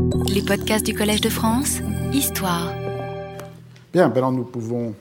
Les podcasts du Collège de France, Histoire. Bien, alors nous pouvons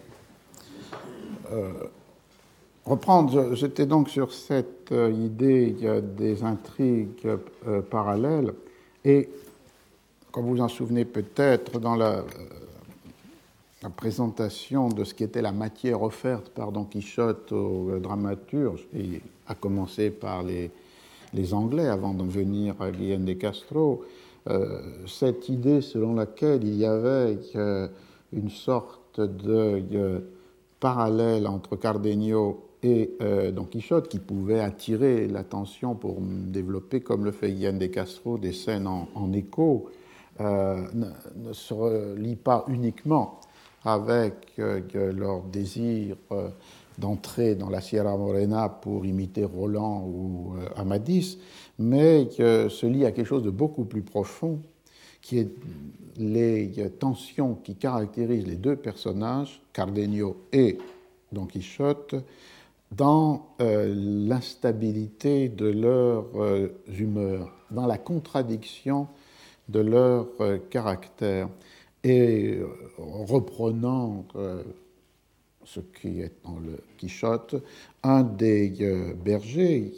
reprendre. J'étais donc sur cette idée des intrigues parallèles. Et, comme vous vous en souvenez peut-être, dans la présentation de ce qui était la matière offerte par Don Quichotte aux dramaturges, et à commencer par les Anglais avant d'en venir à Guillén de Castro, cette idée selon laquelle il y avait une sorte de parallèle entre Cardenio et Don Quichotte qui pouvait attirer l'attention pour développer, comme le fait Guillén de Castro, des scènes en écho, ne se relie pas uniquement avec leur désir d'entrer dans la Sierra Morena pour imiter Roland ou Amadis, mais se lie à quelque chose de beaucoup plus profond, qui est les tensions qui caractérisent les deux personnages, Cardenio et Don Quichotte, dans l'instabilité de leurs humeurs, dans la contradiction de leur caractère. Et reprenant ce qui est dans le Quichotte, un des bergers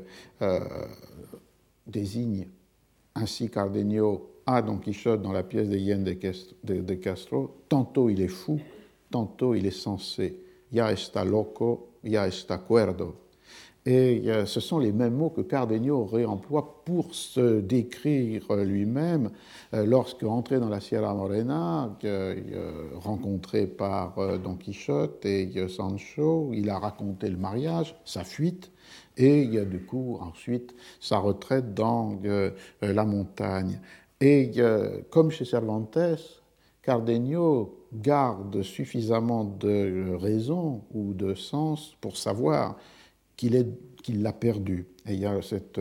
désigne ainsi Cardenio à Don Quichotte dans la pièce de Guillén de Castro, tantôt il est fou, tantôt il est sensé. Ya está loco, ya está cuerdo. Et ce sont les mêmes mots que Cardenio réemploie pour se décrire lui-même lorsque, entré dans la Sierra Morena, rencontré par Don Quichotte et Sancho, il a raconté le mariage, sa fuite, et du coup, ensuite, sa retraite dans la montagne. Et comme chez Cervantes, Cardenio garde suffisamment de raison ou de sens pour savoir qu'il l'a perdu. Et il y a cette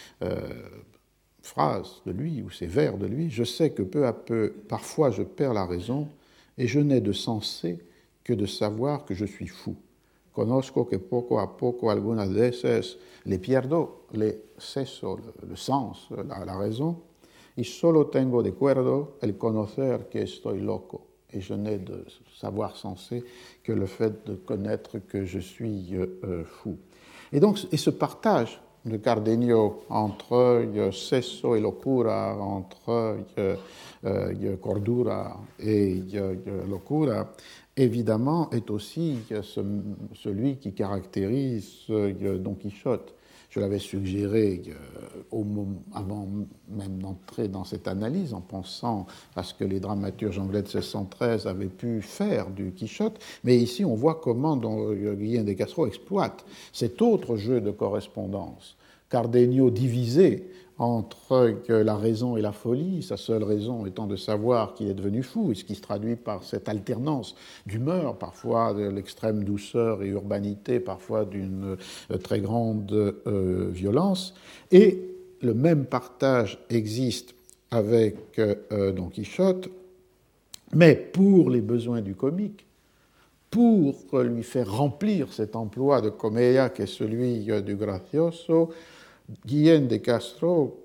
phrase de lui, ou ces vers de lui, « Je sais que peu à peu, parfois je perds la raison, et je n'ai de sensé que de savoir que je suis fou. Conozco que poco a poco algunas veces le pierdo, le ceso, le sens, la raison, y solo tengo de cuerdo el conocer que estoy loco. » Et je n'ai de savoir sensé que le fait de connaître que je suis fou. Et donc, ce partage de Cardenio entre sesso et locura, entre cordura et locura, évidemment, est aussi celui qui caractérise Don Quichotte. Je l'avais suggéré avant même d'entrer dans cette analyse, en pensant à ce que les dramaturges anglais de 1613 avaient pu faire du Quichotte. Mais ici, on voit comment Guillén de Castro exploite cet autre jeu de correspondance. Cardenio divisé entre la raison et la folie, sa seule raison étant de savoir qu'il est devenu fou, et ce qui se traduit par cette alternance d'humeur, parfois de l'extrême douceur et urbanité, parfois d'une très grande violence. Et le même partage existe avec Don Quichotte, mais pour les besoins du comique, pour lui faire remplir cet emploi de comédia qui est celui du gracioso, Guillén de Castro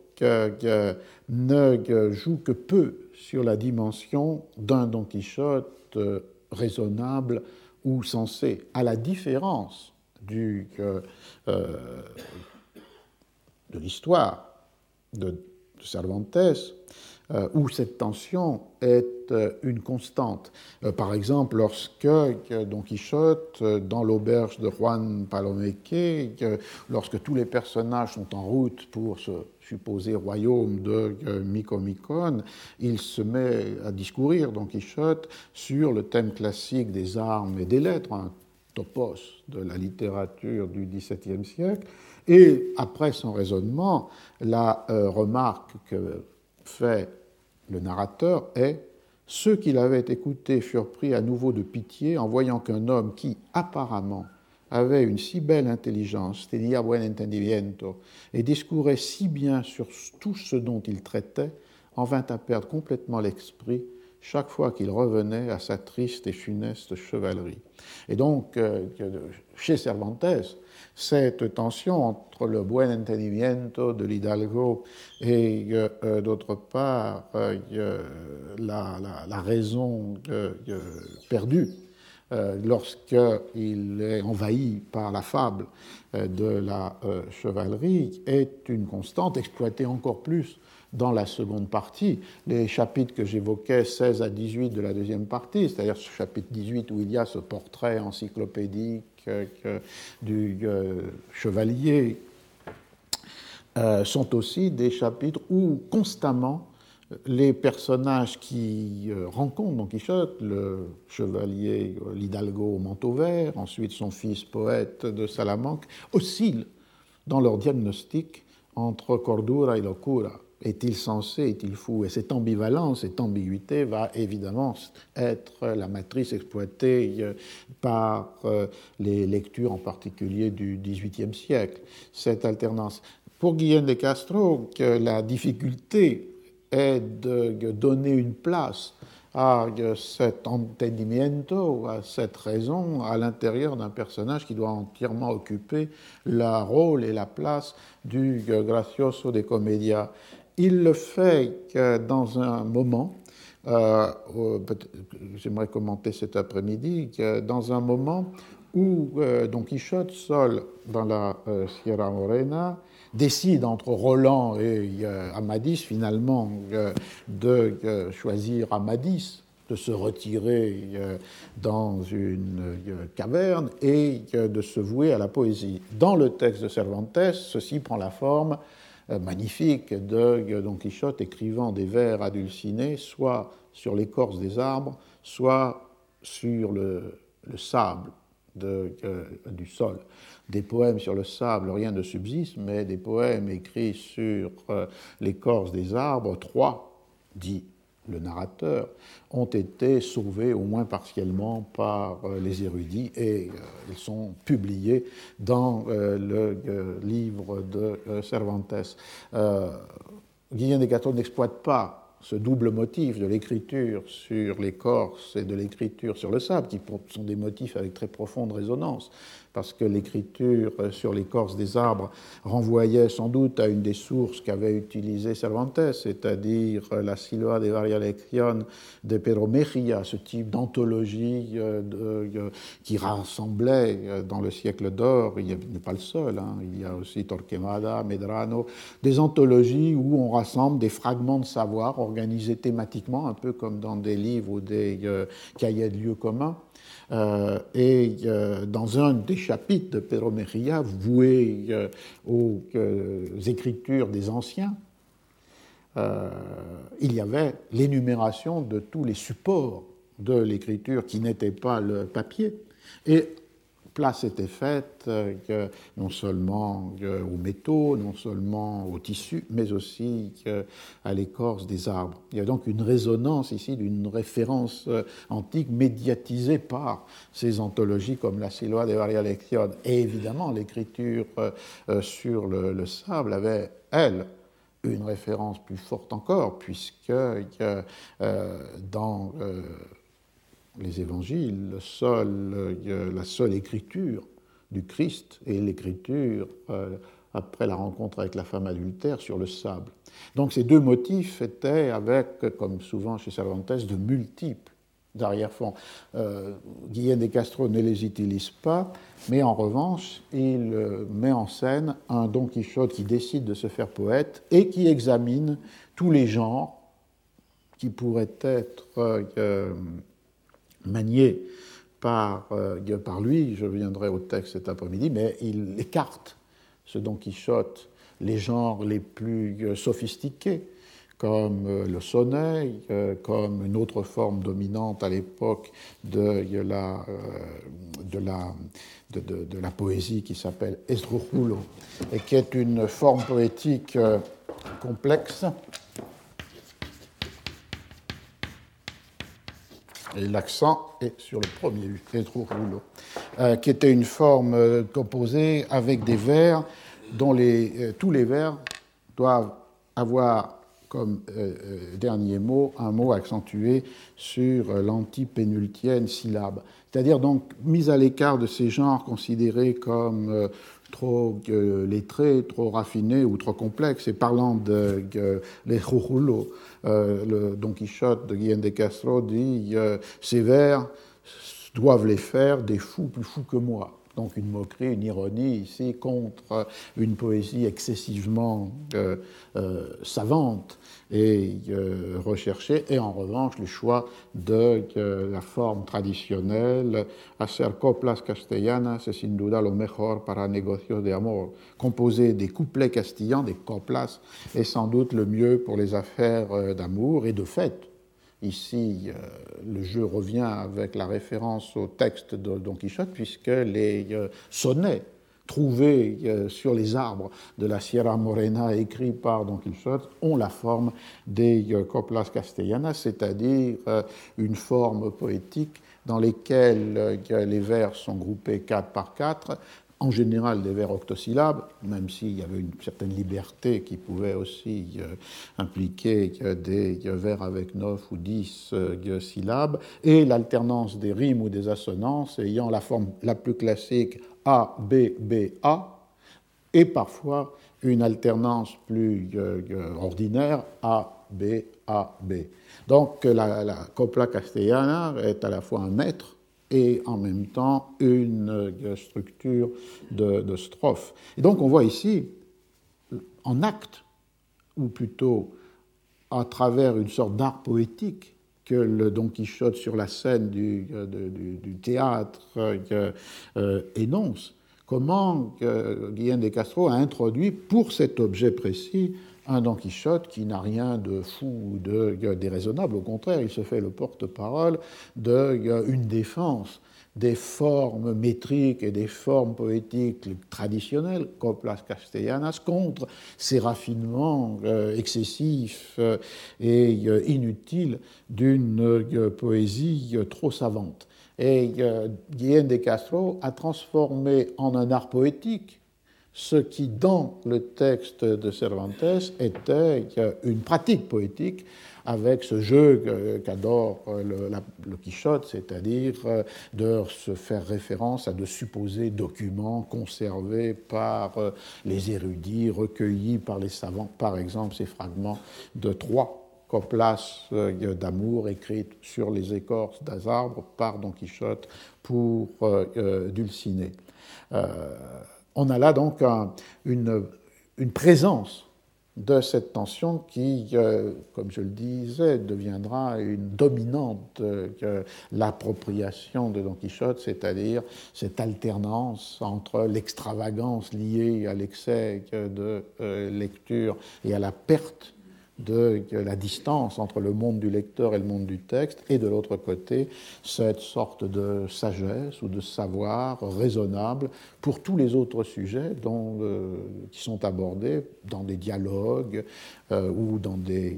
ne joue que peu sur la dimension d'un Don Quichotte raisonnable ou sensé, à la différence de l'histoire de Cervantes, où cette tension est une constante. Par exemple, lorsque Don Quichotte, dans l'auberge de Juan Palomeque, lorsque tous les personnages sont en route pour ce supposé royaume de Micomicon, il se met à discourir, Don Quichotte, sur le thème classique des armes et des lettres, un topos de la littérature du XVIIe siècle, et après son raisonnement, la remarque que fait le narrateur est « Ceux qui l'avaient écouté furent pris à nouveau de pitié en voyant qu'un homme qui, apparemment, avait une si belle intelligence, tenía buen entendimiento, et discourait si bien sur tout ce dont il traitait, en vint à perdre complètement l'esprit, chaque fois qu'il revenait à sa triste et funeste chevalerie. Et donc, chez Cervantes, cette tension entre le buen entendimiento de l'Hidalgo et, d'autre part, la raison perdue, lorsqu'il est envahi par la fable de la chevalerie, est une constante exploitée encore plus dans la seconde partie. Les chapitres que j'évoquais, 16 à 18 de la deuxième partie, c'est-à-dire ce chapitre 18 où il y a ce portrait encyclopédique du chevalier, sont aussi des chapitres où constamment les personnages qui rencontrent Don Quichotte, le chevalier, l'Hidalgo au manteau vert, ensuite son fils poète de Salamanque, oscillent dans leur diagnostic entre cordura et locura. Est-il sensé, est-il fou? Et cette ambivalence, cette ambiguïté va évidemment être la matrice exploitée par les lectures en particulier du XVIIIe siècle, cette alternance. Pour Guillén de Castro, la difficulté est de donner une place à cet entendimiento, à cette raison, à l'intérieur d'un personnage qui doit entièrement occuper le rôle et la place du gracioso de comedia. Il le fait dans un moment, j'aimerais commenter cet après-midi, dans un moment où Don Quichotte, seul dans la Sierra Morena, décide entre Roland et Amadis, finalement, de choisir Amadis, de se retirer dans une caverne et de se vouer à la poésie. Dans le texte de Cervantes, ceci prend la forme magnifique de Don Quichotte écrivant des vers adulcinés, soit sur l'écorce des arbres, soit sur le sable du sol. Des poèmes sur le sable, rien ne subsiste, mais des poèmes écrits sur l'écorce des arbres, 3, dit le narrateur, ont été sauvés au moins partiellement par les érudits et ils sont publiés dans le livre de Cervantes. Guillén de Castro n'exploite pas ce double motif de l'écriture sur l'écorce et de l'écriture sur le sable, qui sont des motifs avec très profonde résonance, parce que l'écriture sur l'écorce des arbres renvoyait sans doute à une des sources qu'avait utilisées Cervantes, c'est-à-dire la Siloa de Varia Lección de Pedro Mejía, ce type d'anthologie qui rassemblait dans le siècle d'or, il n'est pas le seul, il y a aussi Torquemada, Medrano, des anthologies où on rassemble des fragments de savoir organisés thématiquement, un peu comme dans des livres ou des cahiers de lieux communs. Et dans un des chapitres de Pedro Mejía, voué aux écritures des anciens, il y avait l'énumération de tous les supports de l'écriture qui n'étaient pas le papier. Et place était faite non seulement aux métaux, non seulement aux tissus, mais aussi à l'écorce des arbres. Il y a donc une résonance ici d'une référence antique médiatisée par ces anthologies comme la Siloa de Varia Lección. Et évidemment, l'écriture sur le sable avait, elle, une référence plus forte encore, puisque dans les évangiles, la seule écriture du Christ est l'écriture après la rencontre avec la femme adultère sur le sable. Donc ces deux motifs étaient avec, comme souvent chez Cervantes, de multiples d'arrière-fonds. Guillén de Castro ne les utilise pas, mais en revanche, il met en scène un Don Quichotte qui décide de se faire poète et qui examine tous les genres qui pourraient être manié par lui, je reviendrai au texte cet après-midi, mais il écarte, ce Don Quichotte, les genres les plus sophistiqués, comme le sonnet, comme une autre forme dominante à l'époque de la poésie qui s'appelle esdrújulo, et qui est une forme poétique complexe. Et l'accent est sur le premier, esdrújulo, qui était une forme composée avec des vers dont tous les vers doivent avoir comme dernier mot, un mot accentué sur l'antipénultième syllabe. C'est-à-dire donc mise à l'écart de ces genres considérés comme trop lettrés, trop raffinés ou trop complexes. Et parlant de les jujulos, le Don Quichotte de Guillén de Castro dit ces vers doivent les faire des fous plus fous que moi. Donc une moquerie, une ironie ici contre une poésie excessivement savante et recherchée, et en revanche le choix de la forme traditionnelle, hacer coplas castellanas es sin duda lo mejor para negocios de amor. Composer des couplets castillans, des coplas, est sans doute le mieux pour les affaires d'amour, et de fait, ici, le jeu revient avec la référence au texte de Don Quichotte, puisque les sonnets trouvés sur les arbres de la Sierra Morena écrits par Don Quichotte ont la forme des coplas castellanas, c'est-à-dire une forme poétique dans lesquelles les vers sont groupés 4 par 4, en général des vers octosyllabes, même s'il y avait une certaine liberté qui pouvait aussi impliquer des vers avec 9 ou 10 syllabes, et l'alternance des rimes ou des assonances ayant la forme la plus classique A, B, B, A, et parfois une alternance plus ordinaire A, B, A, B. Donc la copla castellana est à la fois un maître et en même temps une structure de strophe. Et donc on voit ici, en acte, ou plutôt à travers une sorte d'art poétique que le Don Quichotte sur la scène du théâtre énonce, comment Guillén de Castro a introduit pour cet objet précis un Don Quichotte qui n'a rien de fou ou de déraisonnable. Au contraire, il se fait le porte-parole d'une défense des formes métriques et des formes poétiques traditionnelles, coplas castellanas, contre ces raffinements excessifs et inutiles d'une poésie trop savante. Et Guillén de Castro a transformé en un art poétique ce qui, dans le texte de Cervantes, était une pratique poétique avec ce jeu qu'adore le Quichotte, c'est-à-dire de se faire référence à de supposés documents conservés par les érudits, recueillis par les savants, par exemple ces fragments de 3 coplas d'amour écrites sur les écorces des arbres par Don Quichotte pour Dulcinée. On a là donc une présence de cette tension qui, comme je le disais, deviendra une dominante l'appropriation de Don Quichotte, c'est-à-dire cette alternance entre l'extravagance liée à l'excès de lecture et à la perte de la distance entre le monde du lecteur et le monde du texte, et de l'autre côté, cette sorte de sagesse ou de savoir raisonnable pour tous les autres sujets qui sont abordés dans des dialogues ou dans des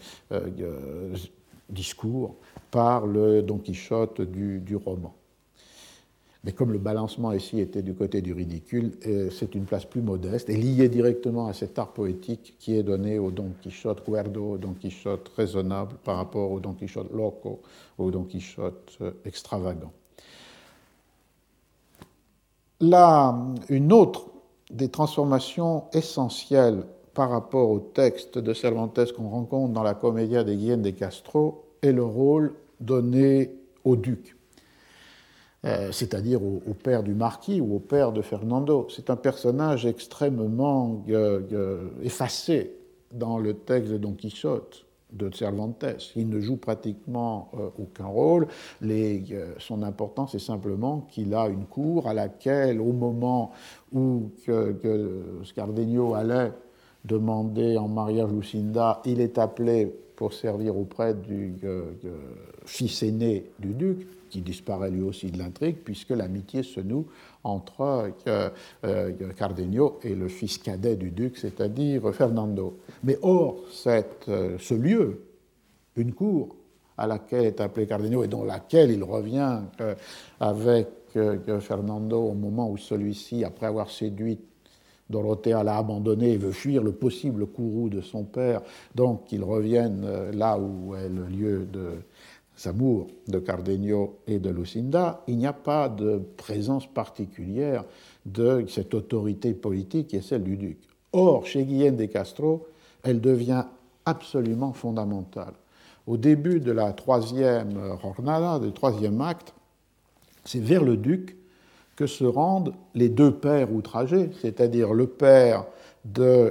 discours par le Don Quichotte du roman. Mais comme le balancement ici était du côté du ridicule, c'est une place plus modeste et liée directement à cet art poétique qui est donné au Don Quichotte cuerdo, au Don Quichotte raisonnable par rapport au Don Quichotte loco, au Don Quichotte extravagant. Là, une autre des transformations essentielles par rapport au texte de Cervantes qu'on rencontre dans la Comédia de Guillén de Castro est le rôle donné au duc, c'est-à-dire au père du marquis ou au père de Fernando. C'est un personnage extrêmement effacé dans le texte de Don Quichotte de Cervantes. Il ne joue pratiquement aucun rôle. Son importance est simplement qu'il a une cour à laquelle, au moment où Cardenio allait demander en mariage Lucinda, il est appelé pour servir auprès du fils aîné du duc, qui disparaît lui aussi de l'intrigue, puisque l'amitié se noue entre Cardenio et le fils cadet du duc, c'est-à-dire Fernando. Mais hors ce lieu, une cour à laquelle est appelé Cardenio et dans laquelle il revient avec Fernando au moment où celui-ci, après avoir séduit Dorothea l'a abandonné et veut fuir le possible courroux de son père, donc qu'ils reviennent là où est le lieu de Samour, de Cardenio et de Lucinda. Il n'y a pas de présence particulière de cette autorité politique qui est celle du duc. Or, chez Guillaume de Castro, elle devient absolument fondamentale. Au début de la troisième jornada, du troisième acte, c'est vers le duc que se rendent les deux pères outragés, c'est-à-dire le père de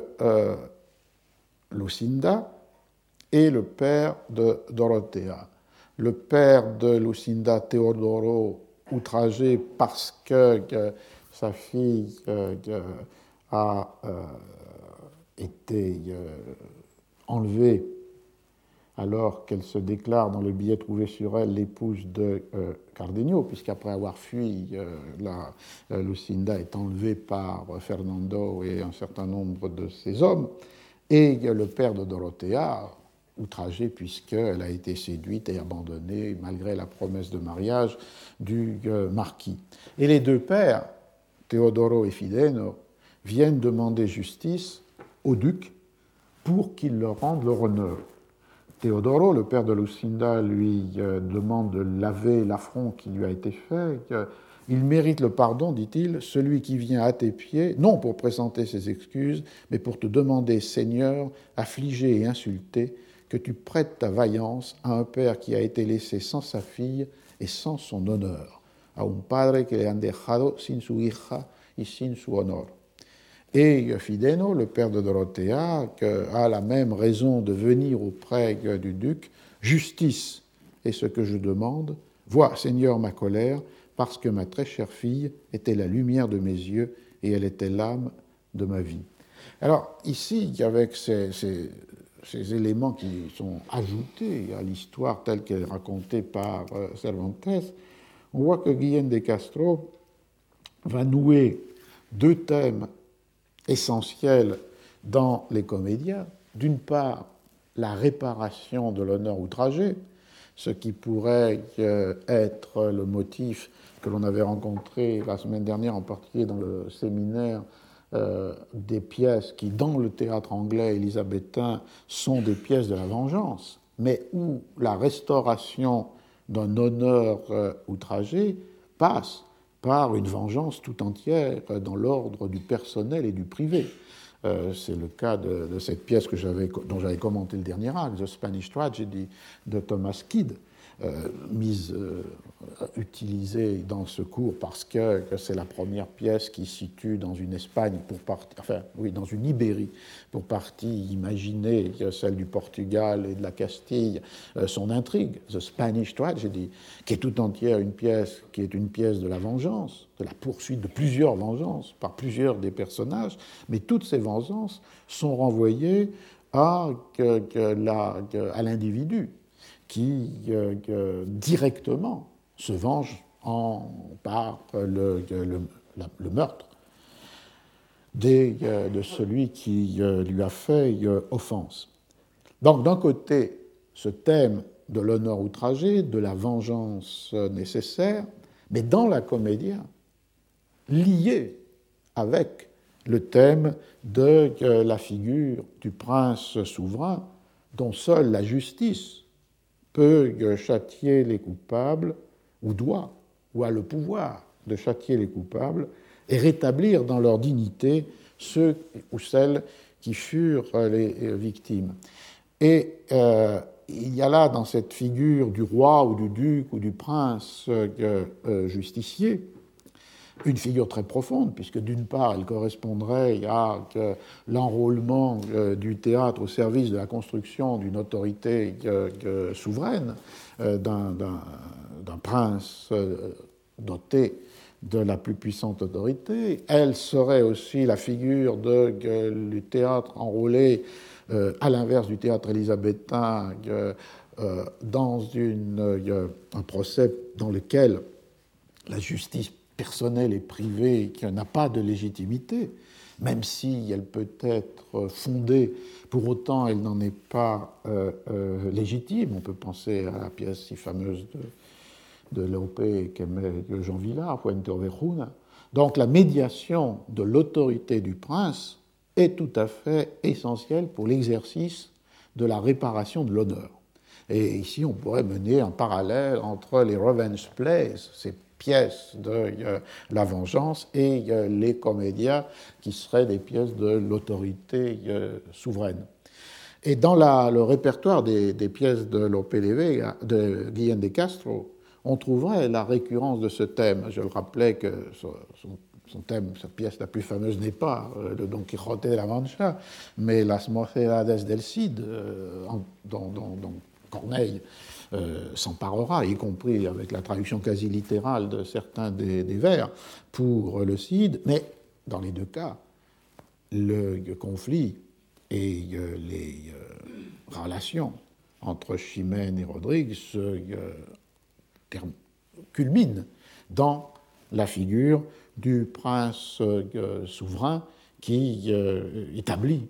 Lucinda et le père de Dorothea. Le père de Lucinda, Teodoro, outragé parce que sa fille a été enlevée alors qu'elle se déclare dans le billet trouvé sur elle l'épouse de Cardenio, puisqu'après avoir fui, Lucinda est enlevée par Fernando et un certain nombre de ses hommes, et le père de Dorothea, outragé puisqu'elle a été séduite et abandonnée malgré la promesse de mariage du marquis. Et les deux pères, Teodoro et Fideno, viennent demander justice au duc pour qu'il leur rende leur honneur. Teodoro, le père de Lucinda, lui demande de laver l'affront qui lui a été fait. Il mérite le pardon, dit-il, celui qui vient à tes pieds, non pour présenter ses excuses, mais pour te demander, Seigneur, affligé et insulté, que tu prêtes ta vaillance à un père qui a été laissé sans sa fille et sans son honneur, a un padre que le han dejado sin su hija y sin su honor. Et Fideno, le père de Dorothea, a la même raison de venir auprès du duc. Justice est ce que je demande. Vois, Seigneur, ma colère, parce que ma très chère fille était la lumière de mes yeux et elle était l'âme de ma vie. Alors, ici, avec ces éléments qui sont ajoutés à l'histoire telle qu'elle est racontée par Cervantes, on voit que Guillaume de Castro va nouer deux thèmes essentiel dans les comédias. D'une part, la réparation de l'honneur outragé, ce qui pourrait être le motif que l'on avait rencontré la semaine dernière, en particulier dans le séminaire, des pièces qui, dans le théâtre anglais élisabétain, sont des pièces de la vengeance, mais où la restauration d'un honneur outragé passe par une vengeance tout entière dans l'ordre du personnel et du privé. C'est le cas de cette pièce dont j'avais commenté le dernier acte, The Spanish Tragedy, de Thomas Kidd, utilisée dans ce cours parce que c'est la première pièce qui situe dans une Espagne, dans une Ibérie, pour partie imaginée, celle du Portugal et de la Castille, son intrigue, The Spanish Tragedy, qui est tout entière une pièce de la vengeance, de la poursuite de plusieurs vengeances par plusieurs des personnages, mais toutes ces vengeances sont renvoyées à l'individu qui directement se venge par le meurtre de celui qui lui a fait offense. Donc, d'un côté, ce thème de l'honneur outragé, de la vengeance nécessaire, mais dans la comédia, lié avec le thème de la figure du prince souverain, dont seule la justice peut châtier les coupables, ou doit, ou a le pouvoir de châtier les coupables, et rétablir dans leur dignité ceux ou celles qui furent les victimes. Et il y a là, dans cette figure du roi ou du duc ou du prince justicier, une figure très profonde, puisque d'une part, elle correspondrait à l'enrôlement du théâtre au service de la construction d'une autorité souveraine, d'un prince doté de la plus puissante autorité. Elle serait aussi la figure du théâtre enrôlé, à l'inverse du théâtre élisabétain, dans un procès dans lequel la justice personnelle et privée qui n'a pas de légitimité, même si elle peut être fondée, pour autant elle n'en est pas légitime. On peut penser à la pièce si fameuse de Lope qu'aimait Jean Vilar, Fuenteovejuna, Donc la médiation de l'autorité du prince est tout à fait essentielle pour l'exercice de la réparation de l'honneur. Et ici, on pourrait mener un parallèle entre les revenge plays, ces pièces de la vengeance, et les comédias, qui seraient des pièces de l'autorité souveraine. Et dans le répertoire des pièces de Lope de Vega, de Guillén de Castro, on trouverait la récurrence de ce thème. Je le rappelais que son thème, sa pièce la plus fameuse n'est pas le Don Quijote de la Mancha, mais Las Mocedades del Cid, dont Corneille s'emparera, y compris avec la traduction quasi littérale de certains des vers pour le Cid. Mais dans les deux cas, le conflit et les relations entre Chimène et Rodrigue culminent dans la figure du prince souverain qui établit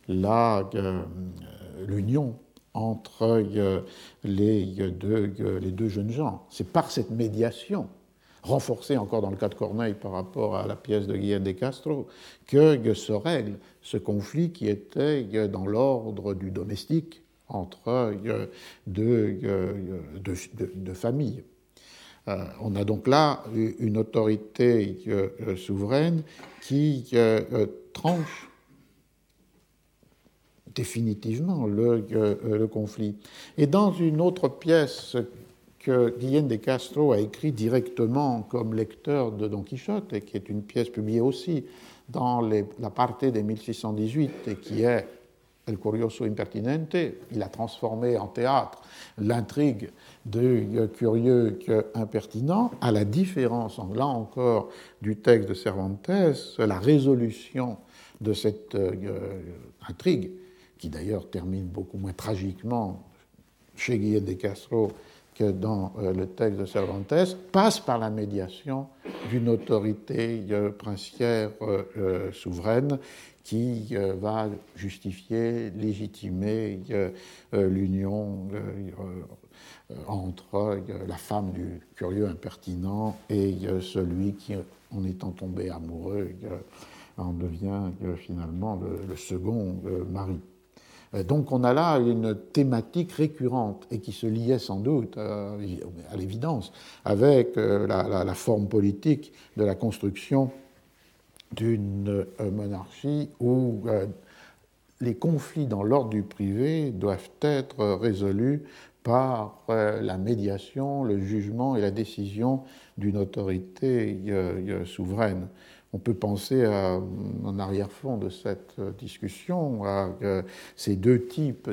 l'union entre les deux jeunes gens. C'est par cette médiation, renforcée encore dans le cas de Corneille par rapport à la pièce de Guillén de Castro, que se règle ce conflit qui était dans l'ordre du domestique entre deux familles. On a donc là une autorité souveraine qui tranche définitivement le conflit. Et dans une autre pièce que Guillén de Castro a écrite directement comme lecteur de Don Quichotte, et qui est une pièce publiée aussi dans la parte de 1618, et qui est El Curioso Impertinente, il a transformé en théâtre l'intrigue de Curieux impertinent, à la différence, là encore, du texte de Cervantes, la résolution de cette intrigue, qui d'ailleurs termine beaucoup moins tragiquement chez Guillén de Castro que dans le texte de Cervantes, passe par la médiation d'une autorité princière souveraine qui va justifier, légitimer l'union entre la femme du curieux impertinent et celui qui, en étant tombé amoureux, en devient finalement le second mari. Donc on a là une thématique récurrente et qui se liait sans doute, à l'évidence, avec la forme politique de la construction d'une monarchie où les conflits dans l'ordre du privé doivent être résolus par la médiation, le jugement et la décision d'une autorité souveraine. On peut penser en arrière-fond de cette discussion à ces deux types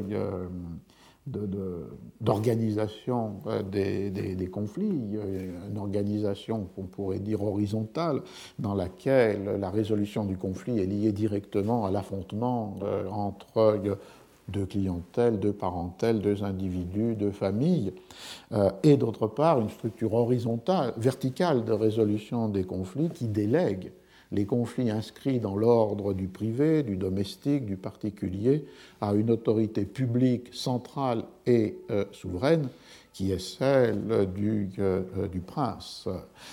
d'organisation des conflits. Une organisation qu'on pourrait dire horizontale, dans laquelle la résolution du conflit est liée directement à l'affrontement entre deux clientèles, deux parentèles, deux individus, deux familles, et d'autre part une structure horizontale, verticale de résolution des conflits qui délègue les conflits inscrits dans l'ordre du privé, du domestique, du particulier, à une autorité publique centrale et souveraine, qui est celle du prince.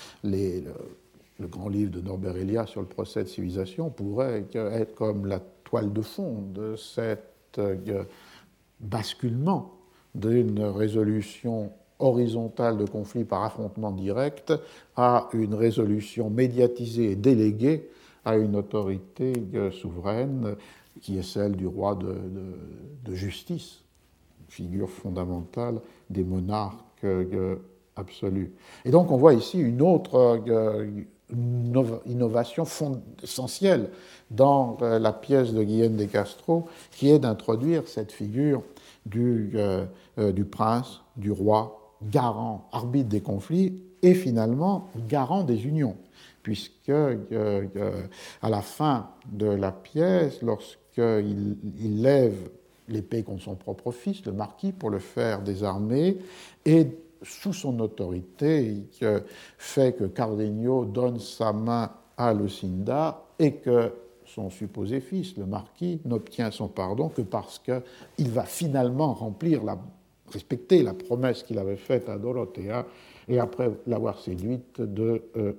Le grand livre de Norbert Elias sur le procès de civilisation pourrait être comme la toile de fond de cet basculement d'une résolution horizontale de conflit par affrontement direct à une résolution médiatisée et déléguée à une autorité souveraine qui est celle du roi de justice, figure fondamentale des monarques absolus. Et donc on voit ici une autre innovation essentielle dans la pièce de Guillén de Castro, qui est d'introduire cette figure du prince, du roi, garant, arbitre des conflits et finalement garant des unions, puisque à la fin de la pièce, lorsqu'il lève l'épée contre son propre fils, le marquis, pour le faire désarmer, et sous son autorité, fait que Cardenio donne sa main à Lucinda et que son supposé fils, le marquis, n'obtient son pardon que parce qu'il va finalement respecter la promesse qu'il avait faite à Dorothea, et après l'avoir séduite, de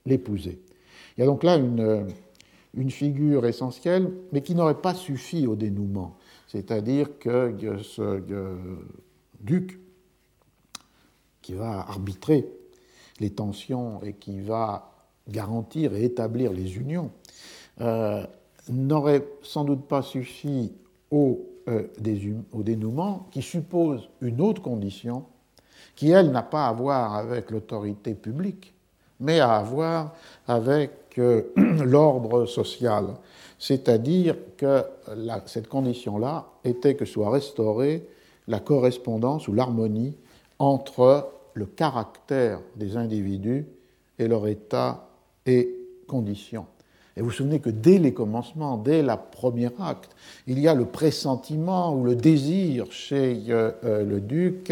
l'épouser. Il y a donc là une figure essentielle, mais qui n'aurait pas suffi au dénouement. C'est-à-dire que ce duc qui va arbitrer les tensions et qui va garantir et établir les unions, n'aurait sans doute pas suffi au dénouement, qui suppose une autre condition, qui, elle, n'a pas à voir avec l'autorité publique, mais à voir avec l'ordre social. C'est-à-dire que cette condition-là était que soit restaurée la correspondance ou l'harmonie entre le caractère des individus et leur état et conditions. Et vous vous souvenez que dès les commencements, dès le premier acte, il y a le pressentiment ou le désir chez le duc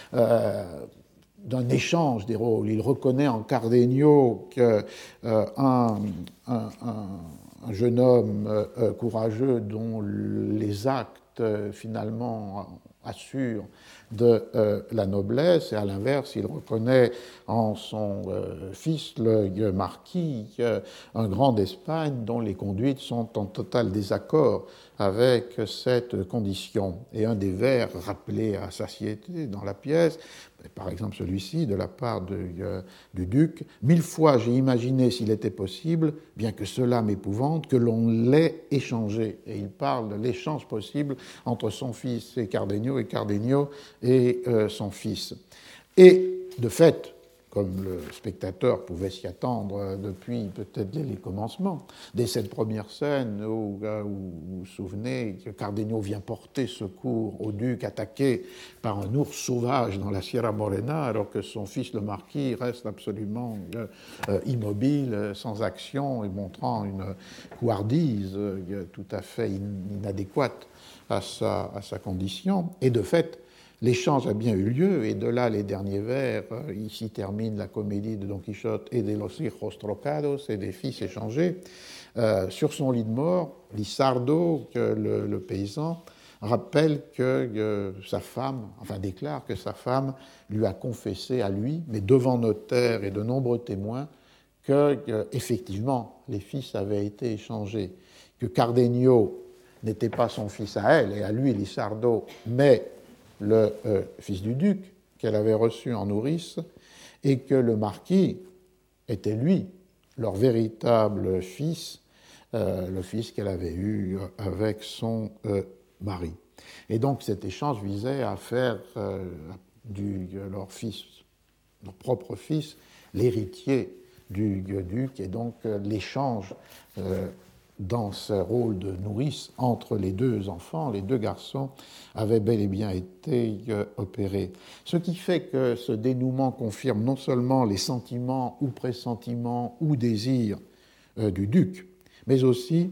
d'un échange des rôles. Il reconnaît en Cardenio qu'un jeune homme courageux dont les actes finalement assurent de la noblesse, et à l'inverse, il reconnaît en son fils, le marquis, un grand d'Espagne dont les conduites sont en total désaccord avec cette condition. Et un des vers rappelés à satiété dans la pièce, par exemple celui-ci, de la part du duc, « 1000 fois j'ai imaginé s'il était possible, bien que cela m'épouvante, que l'on l'ait échangé. » Et il parle de l'échange possible entre son fils et Cardenio et son fils. Et de fait, comme le spectateur pouvait s'y attendre depuis peut-être dès les commencements, dès cette première scène où vous vous souvenez que Cardenio vient porter secours au duc attaqué par un ours sauvage dans la Sierra Morena, alors que son fils le marquis reste absolument immobile, sans action et montrant une couardise tout à fait inadéquate à sa condition. Et de fait, l'échange a bien eu lieu, et de là les derniers vers, ici termine la comédie de Don Quichotte et de los hijos trocados, et des fils échangés. Sur son lit de mort, Lisardo, le paysan, rappelle que sa femme, enfin déclare que sa femme lui a confessé à lui, mais devant notaire et de nombreux témoins, que effectivement les fils avaient été échangés, que Cardenio n'était pas son fils à elle et à lui, Lisardo, mais le fils du duc qu'elle avait reçu en nourrice, et que le marquis était lui, leur véritable fils, le fils qu'elle avait eu avec son mari. Et donc cet échange visait à faire leur propre fils, l'héritier du duc, et donc l'échange dans ce rôle de nourrice entre les deux enfants, les deux garçons, avait bel et bien été opéré. Ce qui fait que ce dénouement confirme non seulement les sentiments ou pressentiments ou désirs du duc, mais aussi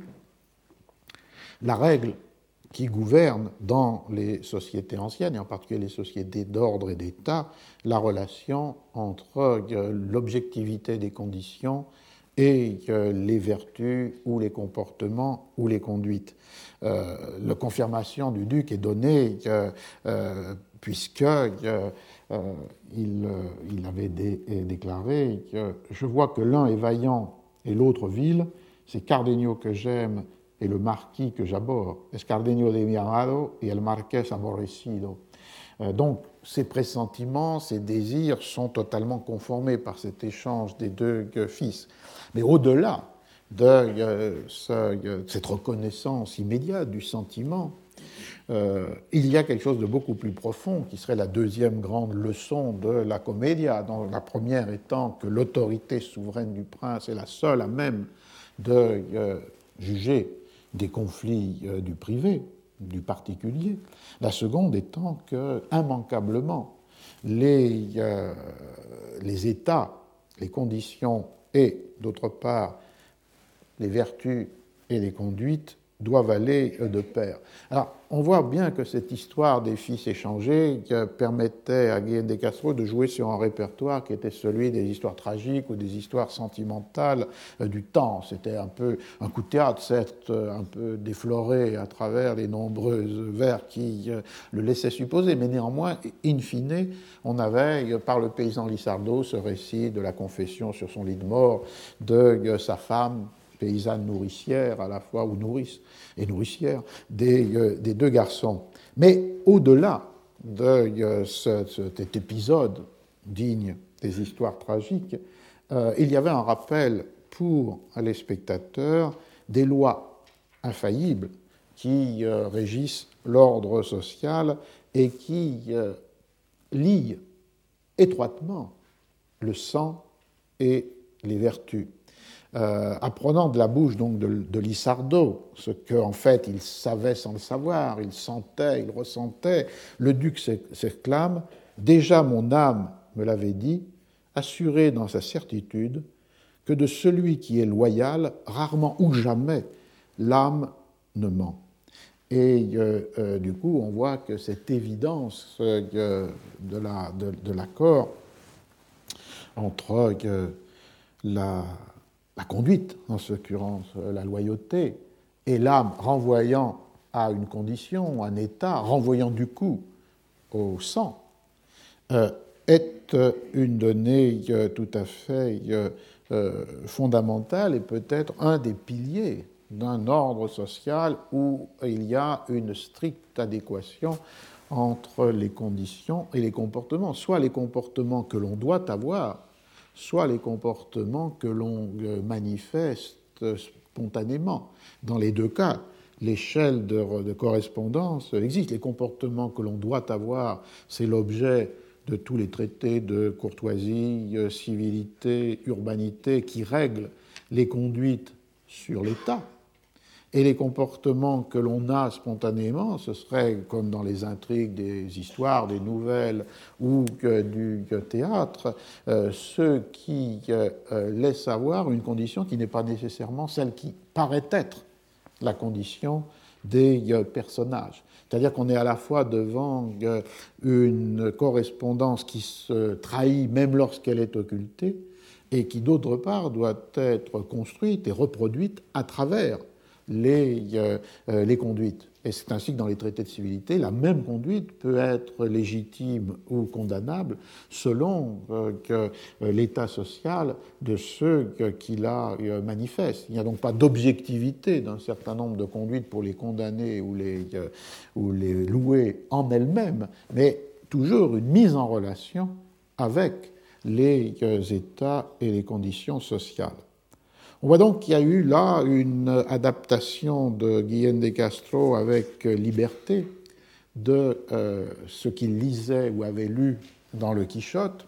la règle qui gouverne dans les sociétés anciennes, et en particulier les sociétés d'ordre et d'État, la relation entre l'objectivité des conditions et les vertus ou les comportements ou les conduites. La confirmation du duc est donnée puisque il avait déclaré que « Je vois que l'un est vaillant et l'autre vil, c'est Cardenio que j'aime et le marquis que j'abhorre. Es Cardenio de mi amado y el marqués aborrecido. » Donc, ces pressentiments, ces désirs sont totalement conformés par cet échange des deux fils. Mais au-delà de cette reconnaissance immédiate du sentiment, il y a quelque chose de beaucoup plus profond qui serait la deuxième grande leçon de la Commedia, dont la première étant que l'autorité souveraine du prince est la seule à même de juger des conflits du privé, du particulier. La seconde étant que, immanquablement, les états, les conditions et, d'autre part, les vertus et les conduites doivent aller de pair. Alors, on voit bien que cette histoire des fils échangés permettait à Guillén de Castro de jouer sur un répertoire qui était celui des histoires tragiques ou des histoires sentimentales du temps. C'était un peu un coup de théâtre, certes un peu défloré à travers les nombreuses vers qui le laissaient supposer, mais néanmoins, in fine, on avait, par le paysan Lissardo, ce récit de la confession sur son lit de mort de sa femme, paysanne nourricière à la fois, ou nourrice et nourricière, des deux garçons. Mais au-delà de cet épisode digne des histoires tragiques, il y avait un rappel pour les spectateurs des lois infaillibles qui régissent l'ordre social et qui lient étroitement le sang et les vertus. Apprenant de la bouche donc de Lissardo, ce qu'en fait il savait sans le savoir, il sentait, il ressentait, le duc s'exclame « Déjà mon âme me l'avait dit, assuré dans sa certitude, que de celui qui est loyal, rarement ou jamais, l'âme ne ment. » Et du coup, on voit que cette évidence de l'accord entre la conduite, en ce l'occurrence la loyauté, et l'âme renvoyant à une condition, un état, renvoyant du coup au sang, est une donnée tout à fait fondamentale et peut-être un des piliers d'un ordre social où il y a une stricte adéquation entre les conditions et les comportements, soit les comportements que l'on doit avoir, soit les comportements que l'on manifeste spontanément. Dans les deux cas, l'échelle de correspondance existe. Les comportements que l'on doit avoir, c'est l'objet de tous les traités de courtoisie, civilité, urbanité qui règlent les conduites sur l'État. Et les comportements que l'on a spontanément, ce serait comme dans les intrigues des histoires, des nouvelles ou du théâtre, ceux qui laissent avoir une condition qui n'est pas nécessairement celle qui paraît être la condition des personnages. C'est-à-dire qu'on est à la fois devant une correspondance qui se trahit même lorsqu'elle est occultée et qui, d'autre part, doit être construite et reproduite à travers les conduites. Et c'est ainsi que dans les traités de civilité, la même conduite peut être légitime ou condamnable selon l'état social de ceux qui la manifestent. Il n'y a donc pas d'objectivité d'un certain nombre de conduites pour les condamner ou les louer en elles-mêmes, mais toujours une mise en relation avec les états et les conditions sociales. On voit donc qu'il y a eu là une adaptation de Guillén de Castro avec liberté de ce qu'il lisait ou avait lu dans le Quichotte.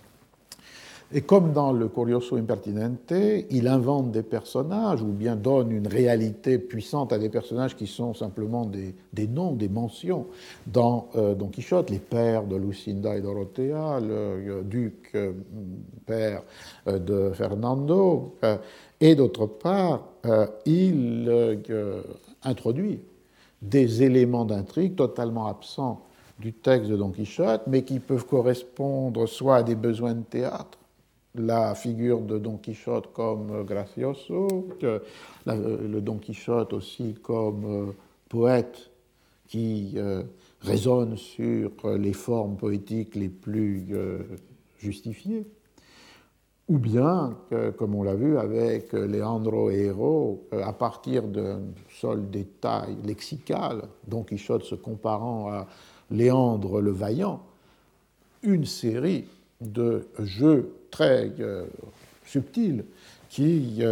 Et comme dans le Curioso Impertinente, il invente des personnages ou bien donne une réalité puissante à des personnages qui sont simplement des noms, des mentions. Dans Don Quichotte, les pères de Lucinda et Dorothea, le duc père de Fernando, et d'autre part, il introduit des éléments d'intrigue totalement absents du texte de Don Quichotte, mais qui peuvent correspondre soit à des besoins de théâtre, la figure de Don Quichotte comme gracioso, le Don Quichotte aussi comme poète qui résonne sur les formes poétiques les plus justifiées, ou bien, comme on l'a vu avec Leandro et Héro, à partir d'un seul détail lexical, Don Quichotte se comparant à Léandre le Vaillant, une série de jeux très subtils qui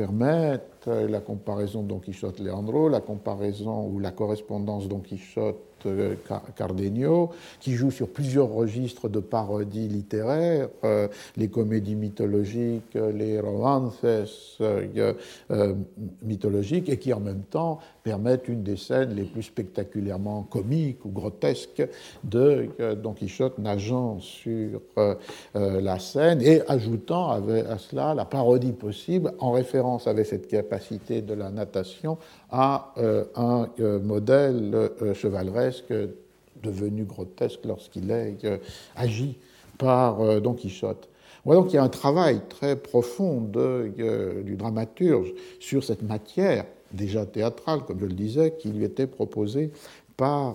permettent la comparaison Don Quichotte-Leandro, la comparaison ou la correspondance Don Quichotte Cardenio, qui joue sur plusieurs registres de parodie littéraire, les comédies mythologiques, les romances mythologiques, et qui en même temps permettent une des scènes les plus spectaculairement comiques ou grotesques de Don Quichotte nageant sur la Seine et ajoutant à cela la parodie possible en référence avec cette capacité de la natation à un modèle chevaleresque devenu grotesque lorsqu'il est agi par Don Quichotte. On voit donc qu'il y a un travail très profond du dramaturge sur cette matière déjà théâtrale, comme je le disais, qui lui était proposée par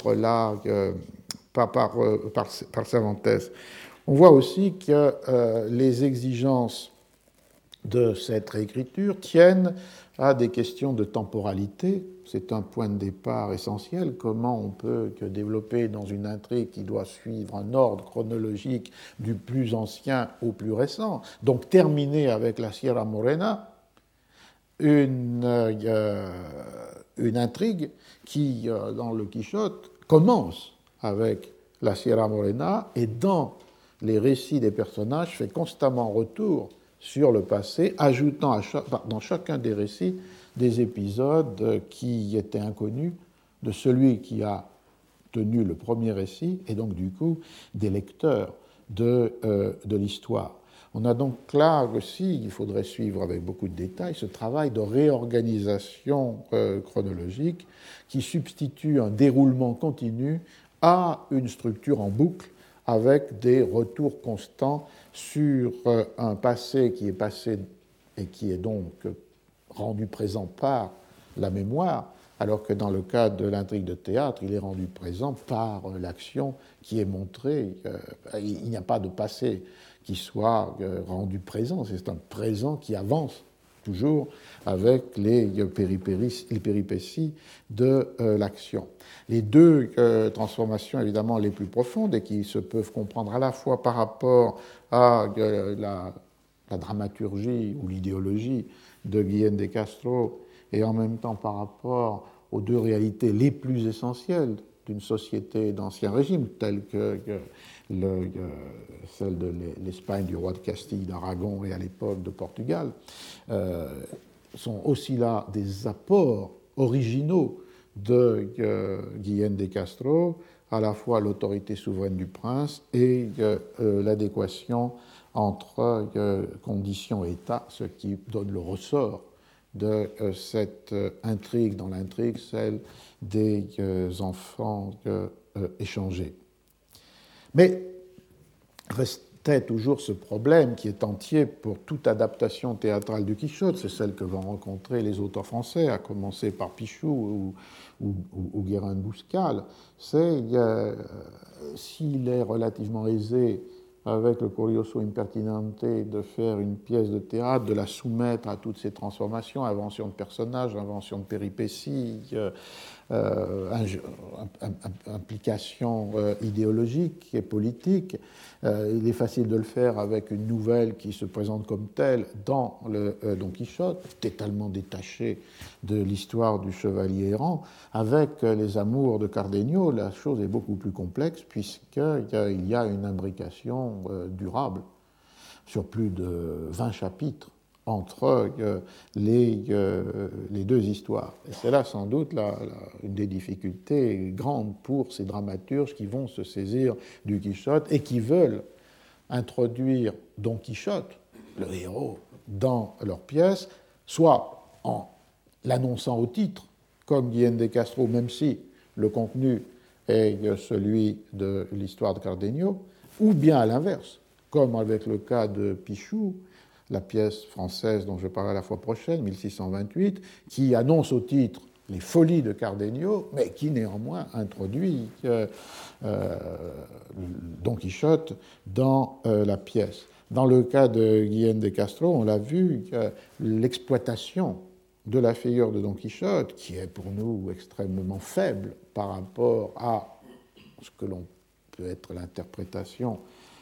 Cervantes. On voit aussi que les exigences de cette réécriture tiennent à des questions de temporalité. C'est un point de départ essentiel. Comment on peut développer dans une intrigue qui doit suivre un ordre chronologique du plus ancien au plus récent, donc terminer avec la Sierra Morena, une intrigue qui, dans le Quichotte, commence avec la Sierra Morena et dans les récits des personnages fait constamment retour sur le passé, ajoutant dans chacun des récits des épisodes qui étaient inconnus de celui qui a tenu le premier récit et donc du coup des lecteurs de l'histoire. On a donc là aussi, il faudrait suivre avec beaucoup de détails, ce travail de réorganisation chronologique qui substitue un déroulement continu à une structure en boucle avec des retours constants sur un passé qui est passé et qui est donc rendu présent par la mémoire, alors que dans le cas de l'intrigue de théâtre, il est rendu présent par l'action qui est montrée. Il n'y a pas de passé qui soit rendu présent, c'est un présent qui avance toujours avec les péripéties de l'action. Les deux transformations évidemment les plus profondes et qui se peuvent comprendre à la fois par rapport à la dramaturgie ou l'idéologie de Guillén de Castro et en même temps par rapport aux deux réalités les plus essentielles d'une société d'ancien régime, telle que celle de l'Espagne du roi de Castille, d'Aragon et à l'époque de Portugal, sont aussi là des apports originaux de Guillén de Castro, à la fois l'autorité souveraine du prince et l'adéquation entre conditions et État, ce qui donne le ressort de cette intrigue dans l'intrigue, celle des enfants échangés. Mais restait toujours ce problème qui est entier pour toute adaptation théâtrale du Quichotte, c'est celle que vont rencontrer les auteurs français, à commencer par Pichou ou Guérin de Bouscal, c'est s'il est relativement aisé avec le Curioso Impertinente de faire une pièce de théâtre, de la soumettre à toutes ces transformations, invention de personnages, invention de péripéties, implications idéologiques et politiques. Il est facile de le faire avec une nouvelle qui se présente comme telle dans le Don Quichotte, totalement détachée de l'histoire du chevalier errant. Avec les amours de Cardenio, la chose est beaucoup plus complexe puisqu'il y a une imbrication durable sur plus de 20 chapitres entre les deux histoires. Et c'est là sans doute une des difficultés grandes pour ces dramaturges qui vont se saisir du Quichotte et qui veulent introduire Don Quichotte, le héros, dans leur pièce, soit en l'annonçant au titre, comme Guillén de Castro, même si le contenu est celui de l'histoire de Cardenio, ou bien à l'inverse, comme avec le cas de Pichou, la pièce française dont je parlerai la fois prochaine, 1628, qui annonce au titre les folies de Cardenio, mais qui néanmoins introduit Don Quichotte dans la pièce. Dans le cas de Guillén de Castro, on l'a vu, l'exploitation de la figure de Don Quichotte, qui est pour nous extrêmement faible par rapport à ce que l'on peut être l'interprétation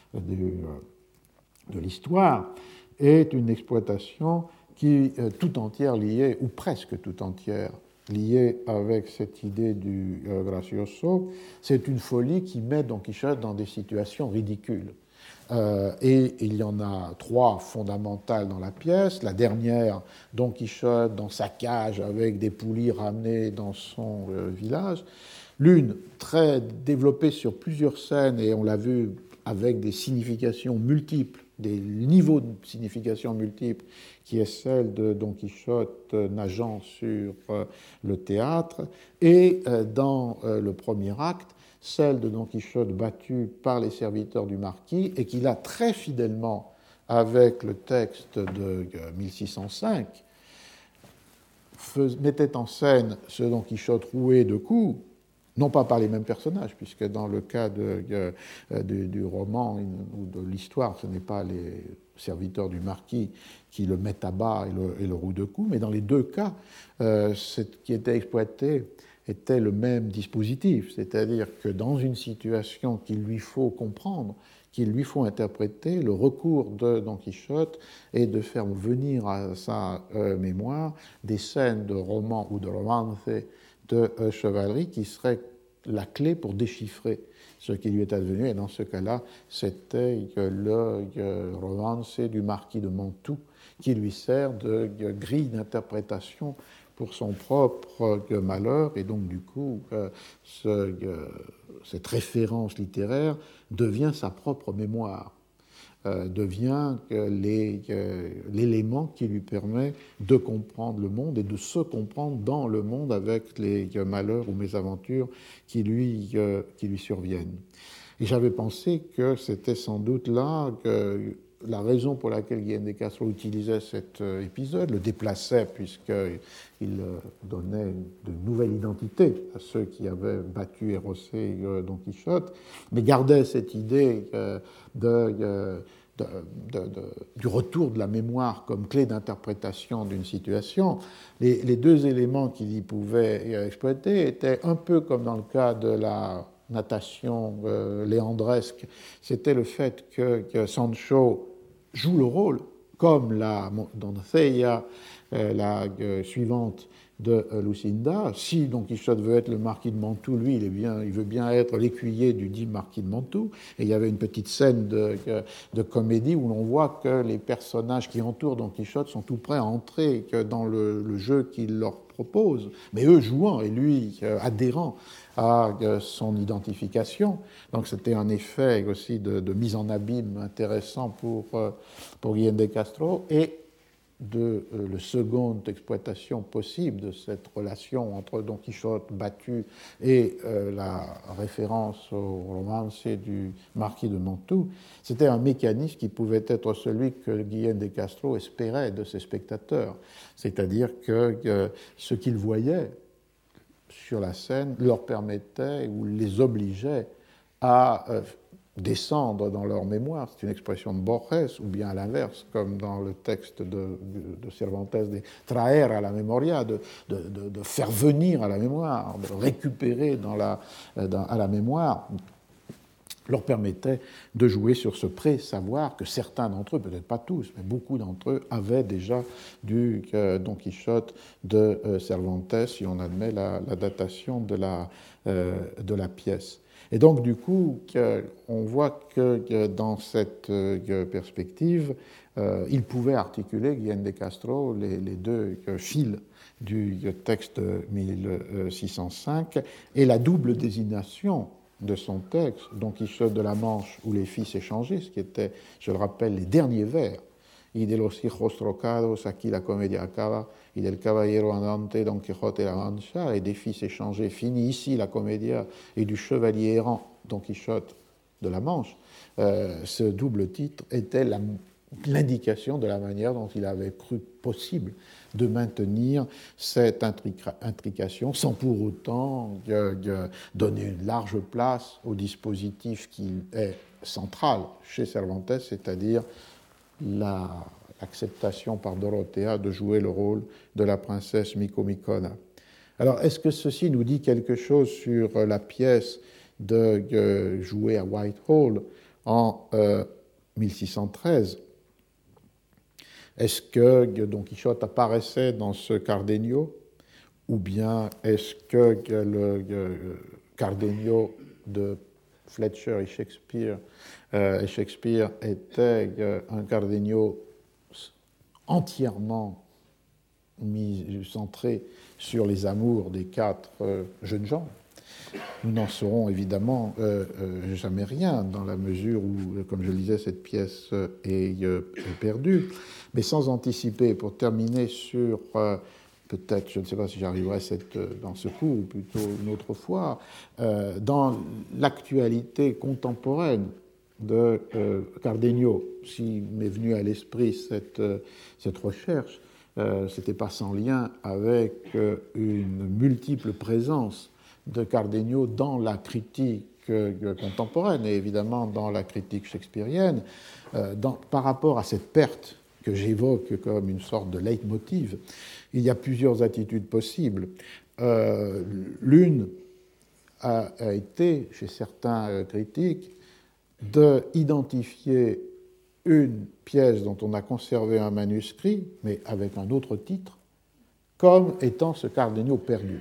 de l'histoire, est une exploitation qui est tout entière liée, ou presque tout entière, liée avec cette idée du gracioso, c'est une folie qui met Don Quichotte dans des situations ridicules. Et il y en a 3 fondamentales dans la pièce. La dernière, Don Quichotte dans sa cage avec des poulies ramenées dans son village. L'une très développée sur plusieurs scènes, et on l'a vu avec des significations multiples, des niveaux de signification multiples, qui est celle de Don Quichotte nageant sur le théâtre, et dans le premier acte, celle de Don Quichotte battu par les serviteurs du marquis, et qui là, très fidèlement, avec le texte de 1605, mettait en scène ce Don Quichotte roué de coups, non pas par les mêmes personnages, puisque dans le cas du roman ou de l'histoire, ce n'est pas les serviteurs du marquis qui le mettent à bas et le rouent de coups, mais dans les 2 cas, ce qui était exploité était le même dispositif, c'est-à-dire que dans une situation qu'il lui faut comprendre, qu'il lui faut interpréter, le recours de Don Quichotte est de faire venir à sa mémoire des scènes de romans ou de romance de chevalerie qui seraient la clé pour déchiffrer ce qui lui est advenu. Et dans ce cas-là, c'était le romance du marquis de Mantoue qui lui sert de grille d'interprétation pour son propre malheur. Et donc, du coup, cette référence littéraire devient sa propre mémoire. Devient l'élément qui lui permet de comprendre le monde et de se comprendre dans le monde avec les malheurs ou mésaventures qui lui surviennent. Et j'avais pensé que c'était sans doute là que la raison pour laquelle Guillaume de Castro utilisait cet épisode, le déplaçait puisqu'il donnait de nouvelles identités à ceux qui avaient battu et rossé Don Quichotte, mais gardait cette idée du retour de la mémoire comme clé d'interprétation d'une situation. Les 2 éléments qu'il y pouvait exploiter étaient un peu comme dans le cas de la natation léandresque, c'était le fait que Sancho joue le rôle, comme la doncella, la suivante de Lucinda. Si Don Quichotte veut être le marquis de Mantoue, lui, il veut bien être l'écuyer du dit marquis de Mantoue. Et il y avait une petite scène de comédie où l'on voit que les personnages qui entourent Don Quichotte sont tout prêts à entrer dans le jeu qu'il leur propose, mais eux jouant et lui adhérant à son identification. Donc c'était un effet aussi de mise en abîme intéressant pour Guillaume de Castro, et de la seconde exploitation possible de cette relation entre Don Quichotte battu et la référence au romance du marquis de Mantoue, c'était un mécanisme qui pouvait être celui que Guillaume de Castro espérait de ses spectateurs, c'est-à-dire que ce qu'ils voyaient sur la scène leur permettait ou les obligeait à descendre dans leur mémoire, c'est une expression de Borges, ou bien à l'inverse, comme dans le texte de Cervantes, de traer à la memoria, de faire venir à la mémoire, de récupérer à la mémoire, leur permettait de jouer sur ce pré-savoir que certains d'entre eux, peut-être pas tous, mais beaucoup d'entre eux, avaient déjà du Don Quichotte de Cervantes, si on admet la datation de la pièce. Et donc, du coup, on voit que dans cette perspective, il pouvait articuler, Guillaume de Castro, les 2 fils du texte 1605 et la double désignation de son texte, Don Quichotte de la Manche, où les filles s'échangeaient, ce qui était, je le rappelle, les derniers vers. Y de los hijos trocados, aquí la comedia acaba, y del caballero andante, Don Quijote la Mancha, et des filles échangées, fini ici la comédia, et du chevalier errant, Don Quichotte de la Manche. Ce double titre était l'indication de la manière dont il avait cru possible de maintenir cette intrication sans pour autant donner une large place au dispositif qui est central chez Cervantes, c'est-à-dire l'acceptation par Dorothea de jouer le rôle de la princesse Micomicona. Alors, est-ce que ceci nous dit quelque chose sur la pièce jouée à Whitehall en 1613 ? Est-ce que Don Quichotte apparaissait dans ce Cardenio ou bien est-ce que le Cardenio de Fletcher et Shakespeare était un Cardenio entièrement centré sur les amours des quatre jeunes gens? Nous n'en saurons évidemment jamais rien, dans la mesure où, comme je le disais, cette pièce est perdue. Mais sans anticiper, pour terminer sur, peut-être, je ne sais pas si j'arriverai dans ce cours, ou plutôt une autre fois, dans l'actualité contemporaine de Cardenio, si m'est venue à l'esprit cette recherche, c'était pas sans lien avec une multiple présence de Cardenio dans la critique contemporaine et évidemment dans la critique shakespearienne, par rapport à cette perte que j'évoque comme une sorte de leitmotiv. Il y a plusieurs attitudes possibles. L'une a été, chez certains critiques, d'identifier une pièce dont on a conservé un manuscrit, mais avec un autre titre, comme étant ce Cardenio perdu.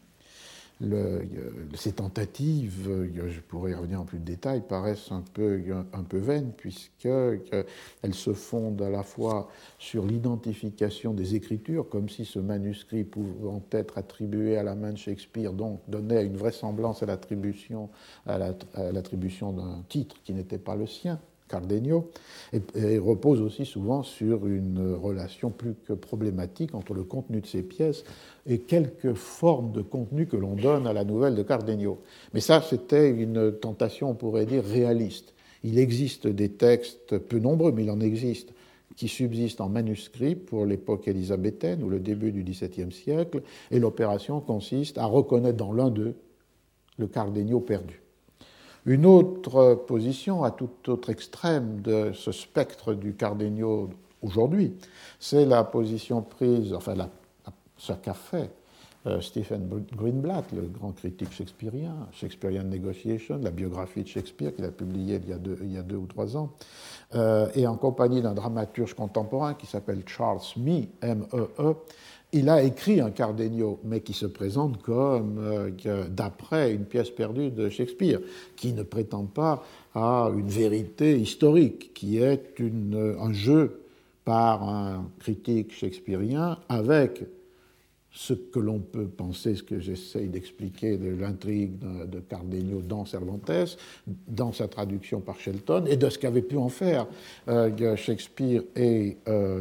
Ces tentatives, je pourrais y revenir en plus de détails, paraissent un peu vaines, puisqu'elles se fondent à la fois sur l'identification des écritures, comme si ce manuscrit pouvant être attribué à la main de Shakespeare, donc donnait une vraisemblance à l'attribution d'un titre qui n'était pas le sien, Cardenio, et repose aussi souvent sur une relation plus que problématique entre le contenu de ces pièces et quelques formes de contenu que l'on donne à la nouvelle de Cardenio. Mais ça, c'était une tentation, on pourrait dire, réaliste. Il existe des textes, peu nombreux, mais il en existe, qui subsistent en manuscrit pour l'époque élisabéthaine ou le début du XVIIe siècle, et l'opération consiste à reconnaître dans l'un d'eux le Cardenio perdu. Une autre position, à tout autre extrême de ce spectre du Cardenio aujourd'hui, c'est la position prise, ce qu'a fait Stephen Greenblatt, le grand critique shakespearien, Shakespearean Negotiation, la biographie de Shakespeare qu'il a publiée il y a 2 ou 3 ans, et en compagnie d'un dramaturge contemporain qui s'appelle Charles Mee, M-E-E. Il a écrit un Cardenio, mais qui se présente comme d'après une pièce perdue de Shakespeare, qui ne prétend pas à une vérité historique, qui est un jeu par un critique shakespearien avec ce que l'on peut penser, ce que j'essaye d'expliquer de l'intrigue de Cardenio dans Cervantes, dans sa traduction par Shelton, et de ce qu'avaient pu en faire Shakespeare et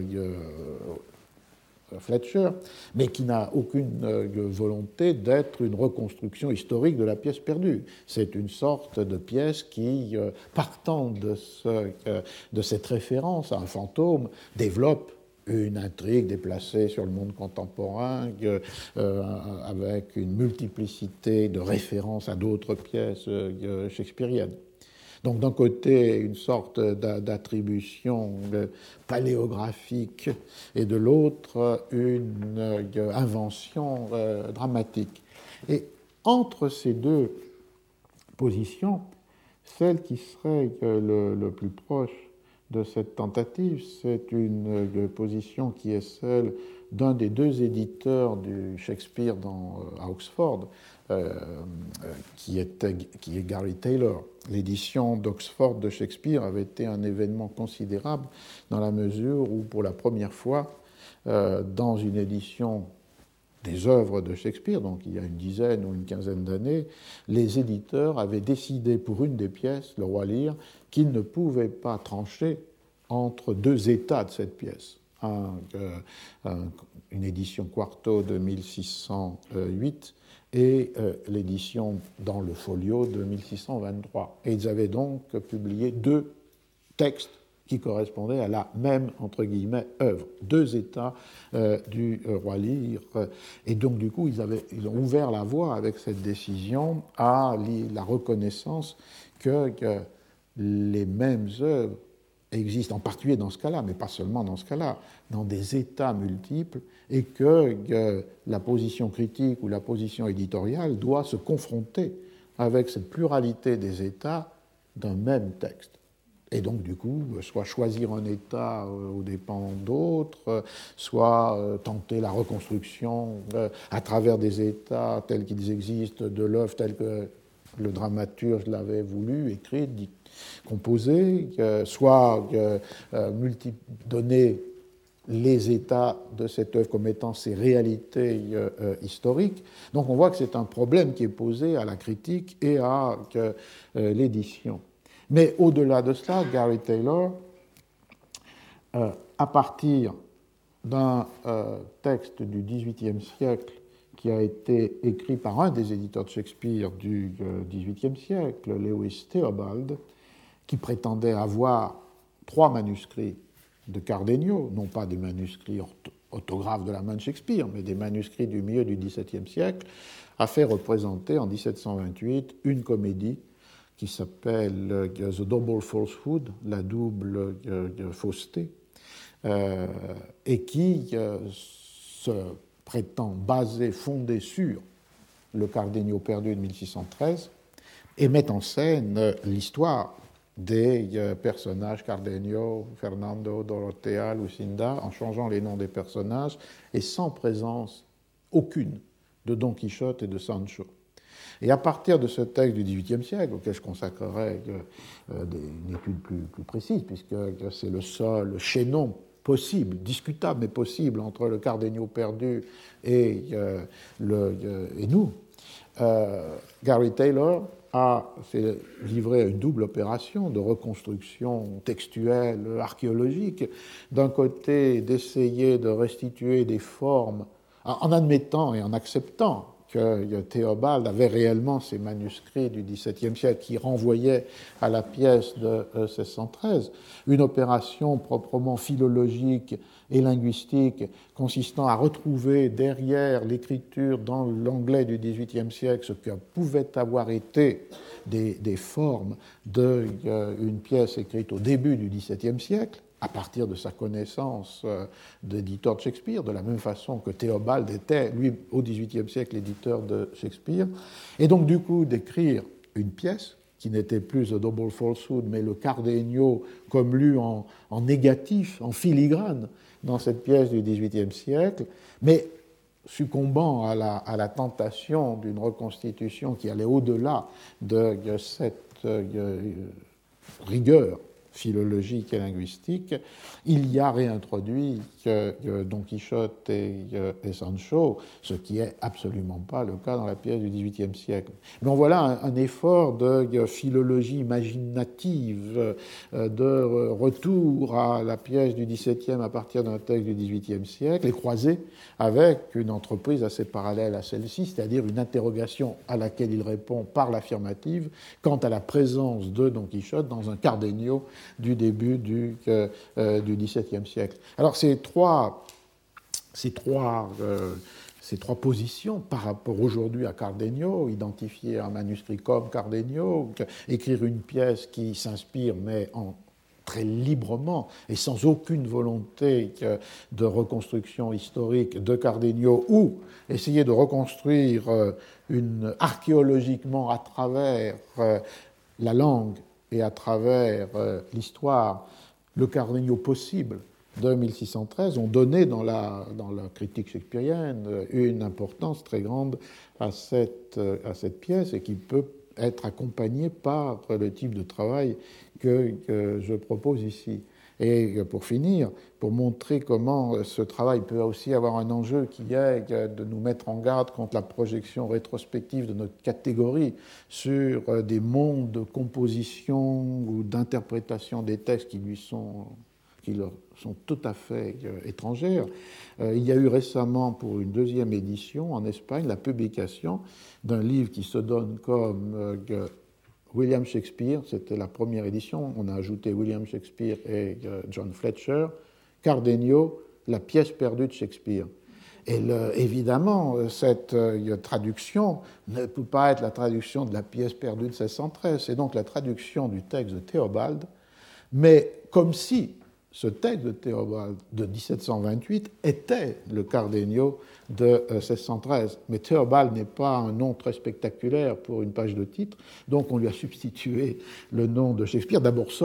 Fletcher, mais qui n'a aucune volonté d'être une reconstruction historique de la pièce perdue. C'est une sorte de pièce qui, partant de cette référence à un fantôme, développe une intrigue déplacée sur le monde contemporain, avec une multiplicité de références à d'autres pièces shakespeariennes. Donc d'un côté, une sorte d'attribution paléographique et de l'autre, une invention dramatique. Et entre ces deux positions, celle qui serait le plus proche de cette tentative, c'est une position qui est celle d'un des deux éditeurs du Shakespeare à Oxford, qui est Gary Taylor. L'édition d'Oxford de Shakespeare avait été un événement considérable dans la mesure où, pour la première fois, dans une édition des œuvres de Shakespeare, donc il y a une dizaine ou une quinzaine d'années, les éditeurs avaient décidé pour une des pièces, Le Roi Lear, qu'ils ne pouvaient pas trancher entre deux états de cette pièce. Une édition quarto de 1608 et l'édition dans le folio de 1623. Et ils avaient donc publié deux textes qui correspondaient à la même, entre guillemets, œuvre. Deux états du Roi Lear. Et donc, du coup, ils ont ouvert la voie avec cette décision à la reconnaissance que les mêmes œuvres existent, en particulier dans ce cas-là, mais pas seulement dans ce cas-là, dans des états multiples, et que la position critique ou la position éditoriale doit se confronter avec cette pluralité des états d'un même texte. Et donc, du coup, soit choisir un État aux dépens d'autres, soit tenter la reconstruction à travers des États tels qu'ils existent, de l'œuvre telle que le dramaturge l'avait voulu, écrite, composée, soit donner les états de cette œuvre comme étant ses réalités historiques. Donc on voit que c'est un problème qui est posé à la critique et à l'édition. Mais au-delà de cela, Gary Taylor, à partir d'un texte du XVIIIe siècle qui a été écrit par un des éditeurs de Shakespeare du XVIIIe siècle, Lewis Theobald, qui prétendait avoir 3 manuscrits de Cardenio, non pas des manuscrits autographes de la main de Shakespeare, mais des manuscrits du milieu du XVIIe siècle, a fait représenter en 1728 une comédie qui s'appelle The Double Falsehood, la double fausseté, et qui se prétend fondée sur le Cardenio perdu de 1613 et met en scène l'histoire des personnages Cardenio, Fernando, Dorothea, Lucinda, en changeant les noms des personnages et sans présence aucune de Don Quichotte et de Sancho. Et à partir de ce texte du XVIIIe siècle, auquel je consacrerai une étude plus précise, puisque c'est le seul chaînon possible, discutable mais possible, entre le Cardenio perdu et nous, Gary Taylor s'est livré à une double opération de reconstruction textuelle, archéologique. D'un côté, d'essayer de restituer des formes, en admettant et en acceptant que Théobald avait réellement ces manuscrits du XVIIe siècle qui renvoyaient à la pièce de 1613, une opération proprement philologique et linguistique consistant à retrouver derrière l'écriture dans l'anglais du XVIIIe siècle ce que pouvaient avoir été des formes d'une pièce écrite au début du XVIIe siècle, à partir de sa connaissance d'éditeur de Shakespeare, de la même façon que Théobald était, lui, au XVIIIe siècle, l'éditeur de Shakespeare, et donc du coup d'écrire une pièce qui n'était plus The Double Falsehood, mais le Cardenio comme lu en négatif, en filigrane, dans cette pièce du XVIIIe siècle, mais succombant à la tentation d'une reconstitution qui allait au-delà de cette rigueur philologique et linguistique, il y a réintroduit Don Quichotte et Sancho, ce qui n'est absolument pas le cas dans la pièce du XVIIIe siècle. Donc voilà un effort de philologie imaginative, de retour à la pièce du XVIIe à partir d'un texte du XVIIIe siècle, et croisé avec une entreprise assez parallèle à celle-ci, c'est-à-dire une interrogation à laquelle il répond par l'affirmative quant à la présence de Don Quichotte dans un Cardenio du début du XVIIe siècle. Alors ces trois positions par rapport aujourd'hui à Cardenio, identifier un manuscrit comme Cardenio, écrire une pièce qui s'inspire mais très librement et sans aucune volonté de reconstruction historique de Cardenio, ou essayer de reconstruire archéologiquement à travers la langue et à travers l'histoire, le Cardenio possible de 1613, ont donné dans la critique shakespearienne une importance très grande à cette pièce, et qui peut être accompagnée par le type de travail que je propose ici. Et pour finir, pour montrer comment ce travail peut aussi avoir un enjeu qui est de nous mettre en garde contre la projection rétrospective de notre catégorie sur des mondes de composition ou d'interprétation des textes qui leur sont tout à fait étrangères. Il y a eu récemment, pour une deuxième édition en Espagne, la publication d'un livre qui se donne comme William Shakespeare, c'était la première édition, on a ajouté William Shakespeare et John Fletcher, Cardenio, la pièce perdue de Shakespeare. Et évidemment, cette traduction ne peut pas être la traduction de la pièce perdue de 1613, c'est donc la traduction du texte de Théobald, mais comme si ce texte de Théobald de 1728 était le Cardenio de 1613. Mais Théobald n'est pas un nom très spectaculaire pour une page de titre, donc on lui a substitué le nom de Shakespeare, d'abord seul,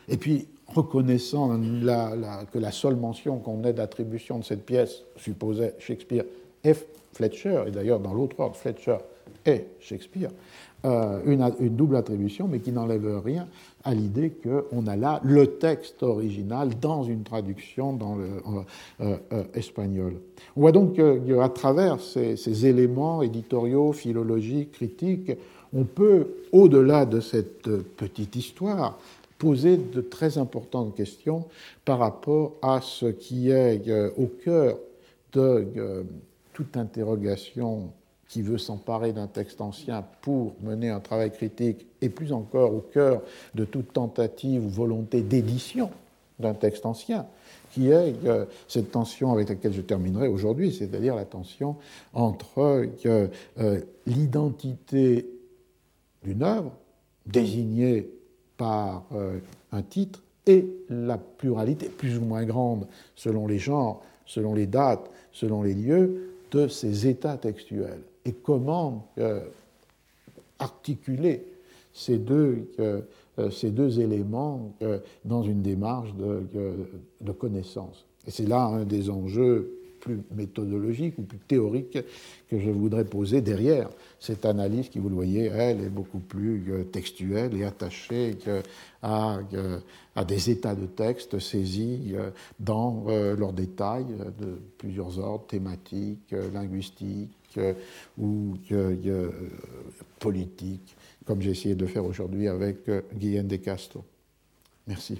Et puis, reconnaissant que la seule mention qu'on ait d'attribution de cette pièce supposait Shakespeare et Fletcher, et d'ailleurs dans l'autre ordre, Fletcher et Shakespeare, une double attribution, mais qui n'enlève rien à l'idée qu'on a là le texte original dans une traduction dans le espagnol. On voit donc qu'à travers ces éléments éditoriaux, philologiques, critiques, on peut, au-delà de cette petite histoire, poser de très importantes questions par rapport à ce qui est au cœur de toute interrogation qui veut s'emparer d'un texte ancien pour mener un travail critique, et plus encore au cœur de toute tentative ou volonté d'édition d'un texte ancien, qui est cette tension avec laquelle je terminerai aujourd'hui, c'est-à-dire la tension entre l'identité d'une œuvre désignée par un titre et la pluralité plus ou moins grande, selon les genres, selon les dates, selon les lieux, de ces états textuels. Et comment articuler ces deux éléments dans une démarche de connaissance. Et c'est là un des enjeux plus méthodologiques ou plus théoriques que je voudrais poser derrière cette analyse qui, vous le voyez, elle est beaucoup plus textuelle et attachée à des états de texte saisis dans leurs détails de plusieurs ordres, thématiques, linguistiques ou politiques, comme j'ai essayé de le faire aujourd'hui avec Guillén de Castro. Merci.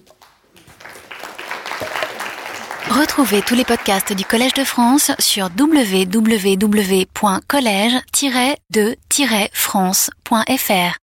Retrouvez tous les podcasts du Collège de France sur www.collège-de-france.fr.